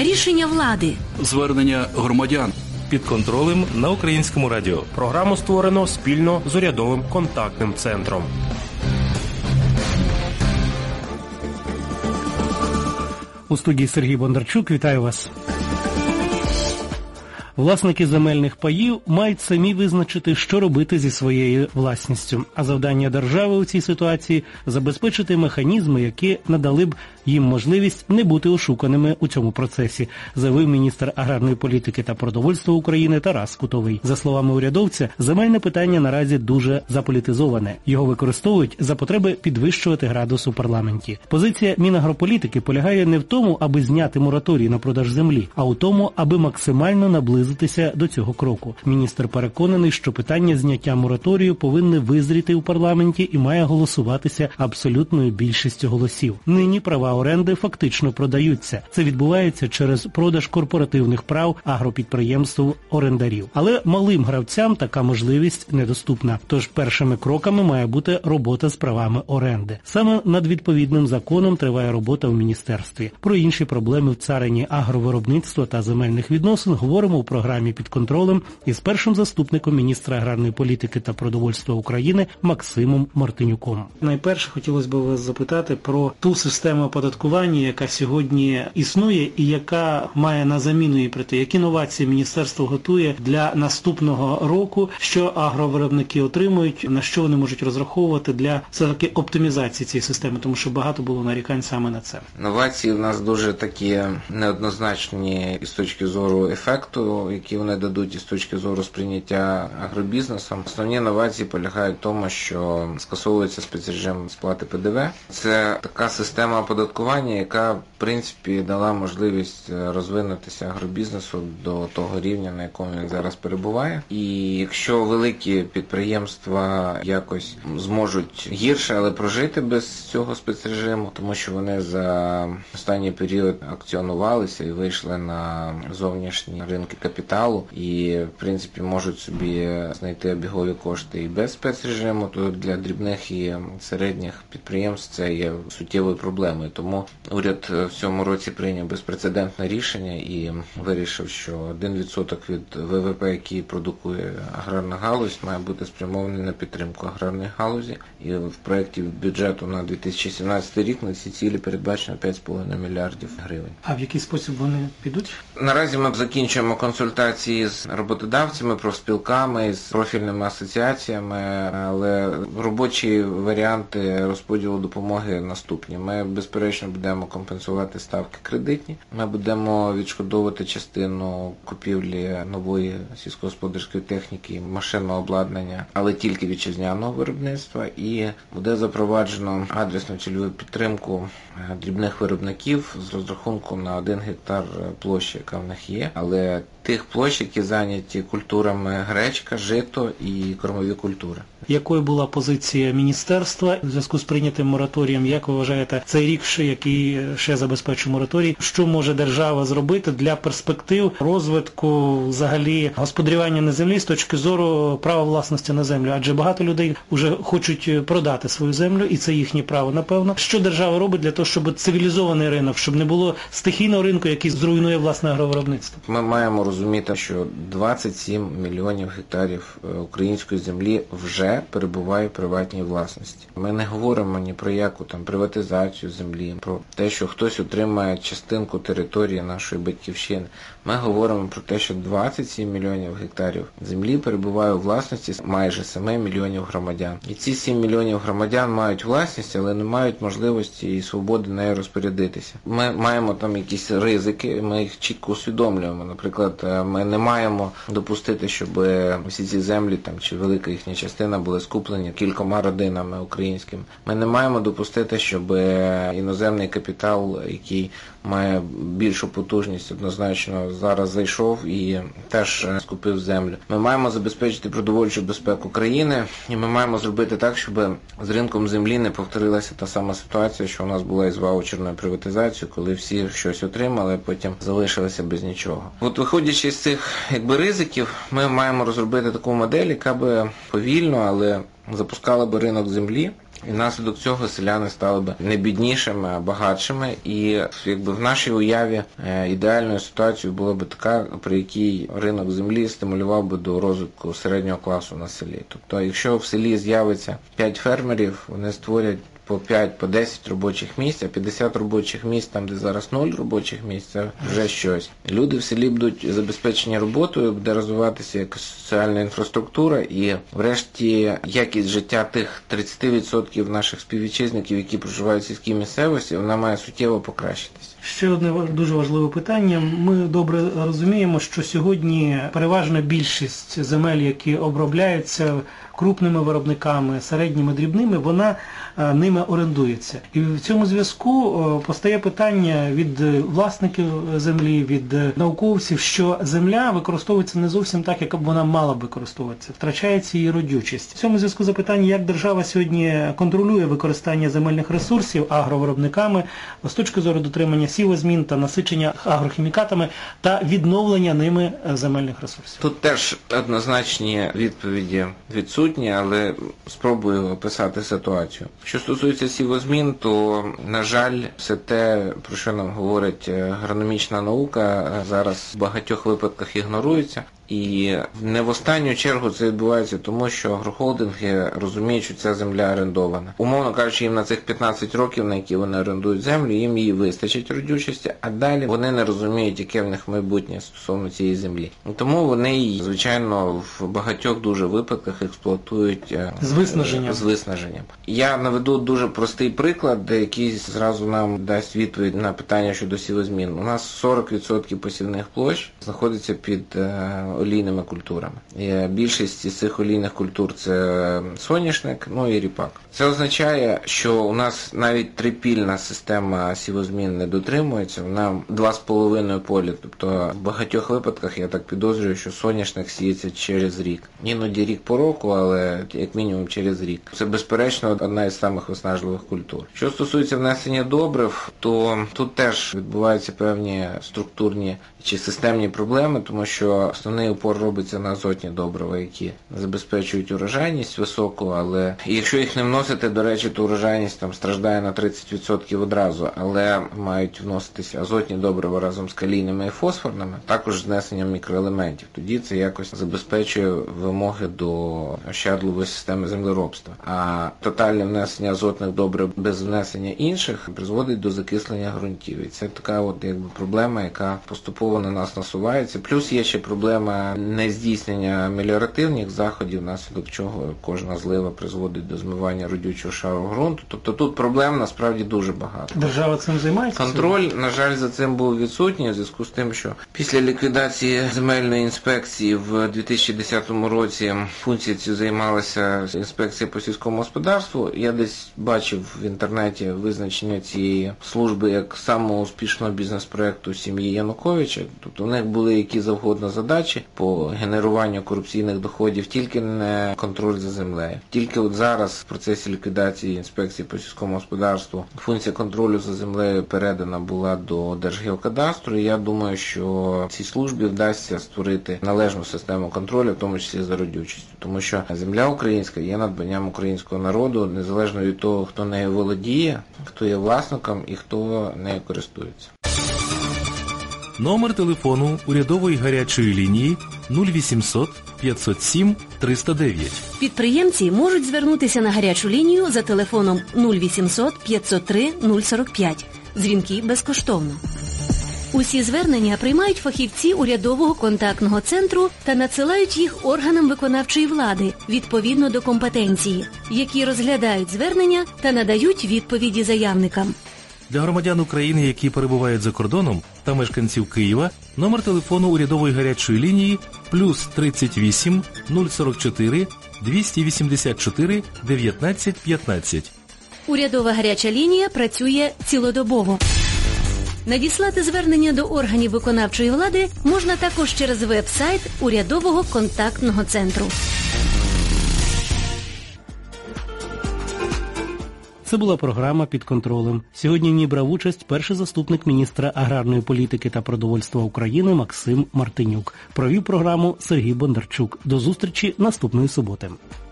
Рішення влади. Звернення громадян. Під контролем на Українському радіо. Програму створено спільно з урядовим контактним центром. У студії Сергій Бондарчук. Вітаю вас. Власники земельних паїв мають самі визначити, що робити зі своєю власністю. А завдання держави у цій ситуації – забезпечити механізми, які надали б їм можливість не бути ошуканими у цьому процесі, заявив міністр аграрної політики та продовольства України Тарас Кутовий. За словами урядовця, земельне питання наразі дуже заполітизоване. Його використовують за потреби підвищувати градус у парламенті. Позиція Мінагрополітики полягає не в тому, аби зняти мораторій на продаж землі, а у тому, аби максимально наблизитися до цього кроку. Міністр переконаний, що питання зняття мораторію повинне визріти у парламенті і має голосуватися абсолютною більшістю голосів. Нині права оренди фактично продаються. Це відбувається через продаж корпоративних прав агропідприємств-орендарів. Але малим гравцям така можливість недоступна. Тож першими кроками має бути робота з правами оренди. Саме над відповідним законом триває робота в міністерстві. Про інші проблеми в царині агровиробництва та земельних відносин говоримо у програмі «Під контролем» із першим заступником міністра аграрної політики та продовольства України Максимом Мартинюком. Найперше хотілося б вас запитати про ту систему оподаткування, яка сьогодні існує і яка має на заміну їй прийти. Які новації міністерство готує для наступного року, що агровиробники отримують, на що вони можуть розраховувати для все-таки оптимізації цієї системи, тому що багато було нарікань саме на це. Новації в нас дуже такі неоднозначні із точки зору ефекту, які вони дадуть із точки зору сприйняття агробізнесом. Основні новації полягають в тому, що скасовується спецрежим сплати ПДВ. Це така система оподаткування, яка, в принципі, дала можливість розвинутися агробізнесу до того рівня, на якому він зараз перебуває. І якщо великі підприємства якось зможуть гірше, але прожити без цього спецрежиму, тому що вони за останній період акціонувалися і вийшли на зовнішні ринки капіталу і, в принципі, можуть собі знайти обігові кошти і без спецрежиму, то для дрібних і середніх підприємств це є суттєвою проблемою. Тому уряд в цьому році прийняв безпрецедентне рішення і вирішив, що 1% від ВВП, який продукує аграрна галузь, має бути спрямований на підтримку аграрної галузі. І в проєкті бюджету на 2017 рік на ці цілі передбачено 5,5 мільярдів гривень. А в який спосіб вони підуть? Наразі ми закінчуємо консультації з роботодавцями, профспілками, з профільними асоціаціями, але робочі варіанти розподілу допомоги наступні. Ми, безперечно, будемо компенсувати ставки кредитні, ми будемо відшкодовувати частину купівлі нової сільськогосподарської техніки, машинного обладнання, але тільки вітчизняного виробництва, і буде запроваджено адресну цільову підтримку дрібних виробників з розрахунку на 1 гектар площі, яка в них є, але тих площ, які зайняті культурами гречка, жито і кормові культури. Якою була позиція міністерства в зв'язку з прийнятим мораторієм? Як ви вважаєте, цей рік, який ще забезпечує мораторій, що може держава зробити для перспектив розвитку взагалі господарювання на землі з точки зору права власності на землю? Адже багато людей вже хочуть продати свою землю, і це їхнє право, напевно. Що держава робить для того, щоб цивілізований ринок, щоб не було стихійного ринку, який зруйнує власне агровиробництво? Ми маємо розуміти, що 27 мільйонів гектарів української землі вже перебуває в приватній власності. Ми не говоримо ні про яку там приватизацію землі, про те, що хтось отримає частинку території нашої батьківщини. Ми говоримо про те, що 27 мільйонів гектарів землі перебуває у власності майже 7 мільйонів громадян. І ці 7 мільйонів громадян мають власність, але не мають можливості і свободи нею розпорядитися. Ми маємо там якісь ризики, ми їх чітко усвідомлюємо. Наприклад, ми не маємо допустити, щоб всі ці землі там чи велика їхня частина були скуплені кількома родинами українськими. Ми не маємо допустити, щоб іноземний капітал, який має більшу потужність, однозначно зараз зайшов і теж скупив землю. Ми маємо забезпечити продовольчу безпеку країни, і ми маємо зробити так, щоб з ринком землі не повторилася та сама ситуація, що у нас була із ваучерною приватизацією, коли всі щось отримали, а потім залишилися без нічого. От виходячи з цих ризиків, ми маємо розробити таку модель, яка би повільно, але запускали б ринок землі, і внаслідок цього селяни стали б не біднішими, а багатшими. І якби в нашій уяві ідеальною ситуацією була б така, при якій ринок землі стимулював би до розвитку середнього класу на селі. Тобто, якщо в селі з'явиться 5 фермерів, вони створять по 5, по 10 робочих місць, а 50 робочих місць, там де зараз 0 робочих місць, це вже щось. Люди в селі будуть забезпечені роботою, буде розвиватися якась соціальна інфраструктура і врешті якість життя тих 30% наших співвітчизників, які проживають в сільській місцевості, вона має суттєво покращитися. Ще одне дуже важливе питання. Ми добре розуміємо, що сьогодні переважна більшість земель, які обробляються крупними виробниками, середніми, дрібними, вона ними орендується. І в цьому зв'язку постає питання від власників землі, від науковців, що земля використовується не зовсім так, як вона мала б використовуватися. Втрачається її родючість. В цьому зв'язку запитання, як держава сьогодні контролює використання земельних ресурсів агровиробниками з точки зору дотримання сівозмін та насичення агрохімікатами та відновлення ними земельних ресурсів. Тут теж однозначні відповіді відсутні, але спробую описати ситуацію. Що стосується сівозмін, то, на жаль, все те, про що нам говорить агрономічна наука, зараз в багатьох випадках ігнорується. І не в останню чергу це відбувається тому, що агрохолдинги розуміють, що ця земля орендована. Умовно кажучи, їм на цих 15 років, на які вони орендують землю, їм її вистачить родючості, а далі вони не розуміють, яке в них майбутнє стосовно цієї землі. І тому вони її, звичайно, в багатьох дуже випадках експлуатують з виснаженням. Я наведу дуже простий приклад, який зразу нам дасть відповідь на питання щодо сівозмін. У нас 40% посівних площ знаходиться під олійними культурами. Більшість із цих олійних культур – це соняшник, і ріпак. Це означає, що у нас навіть трипільна система сівозмін не дотримується, вона 2,5 поля. Тобто в багатьох випадках, я так підозрюю, що соняшник сіється через рік. Іноді рік по року, але як мінімум через рік. Це, безперечно, одна із самих виснажливих культур. Що стосується внесення добрив, то тут теж відбуваються певні структурні чи системні проблеми, тому що основний упор робиться на азотні добрива, які забезпечують урожайність високу, але якщо їх не вносити, до речі, то урожайність там страждає на 30% одразу, але мають вноситися азотні добрива разом з калійними і фосфорними, також з внесенням мікроелементів. Тоді це якось забезпечує вимоги до ощадливої системи землеробства. А тотальне внесення азотних добрив без внесення інших призводить до закислення ґрунтів. І це така проблема, яка поступово на нас насувається. Плюс є ще проблема нездійснення меліоративних заходів, внаслідок чого кожна злива призводить до змивання родючого шару ґрунту. Тобто тут проблем насправді дуже багато. Держава цим займається? Контроль, на жаль, за цим був відсутній, у зв'язку з тим, що після ліквідації земельної інспекції в 2010 році функцією цю займалася інспекція по сільському господарству. Я десь бачив в інтернеті визначення цієї служби як самого успішного бізнес-проекту сім'ї Януковича. Тобто у них були які завгодно задачі по генеруванню корупційних доходів, тільки не контроль за землею. Тільки зараз в процесі ліквідації інспекції по сільському господарству функція контролю за землею передана була до Держгеокадастру, і я думаю, що цій службі вдасться створити належну систему контролю, в тому числі за родючістю. Тому що земля українська є надбанням українського народу, незалежно від того, хто нею володіє, хто є власником і хто нею користується. Номер телефону урядової гарячої лінії 0800 507 309. Підприємці можуть звернутися на гарячу лінію за телефоном 0800 503 045. Дзвінки безкоштовно. Усі звернення приймають фахівці урядового контактного центру та надсилають їх органам виконавчої влади відповідно до компетенції, які розглядають звернення та надають відповіді заявникам. Для громадян України, які перебувають за кордоном, та мешканців Києва, номер телефону урядової гарячої лінії плюс 38 044 284 19 15. Урядова гаряча лінія працює цілодобово. Надіслати звернення до органів виконавчої влади можна також через веб-сайт урядового контактного центру. Це була програма «Під контролем». Сьогодні в ній брав участь перший заступник міністра аграрної політики та продовольства України Максим Мартинюк. Провів програму Сергій Бондарчук. До зустрічі наступної суботи.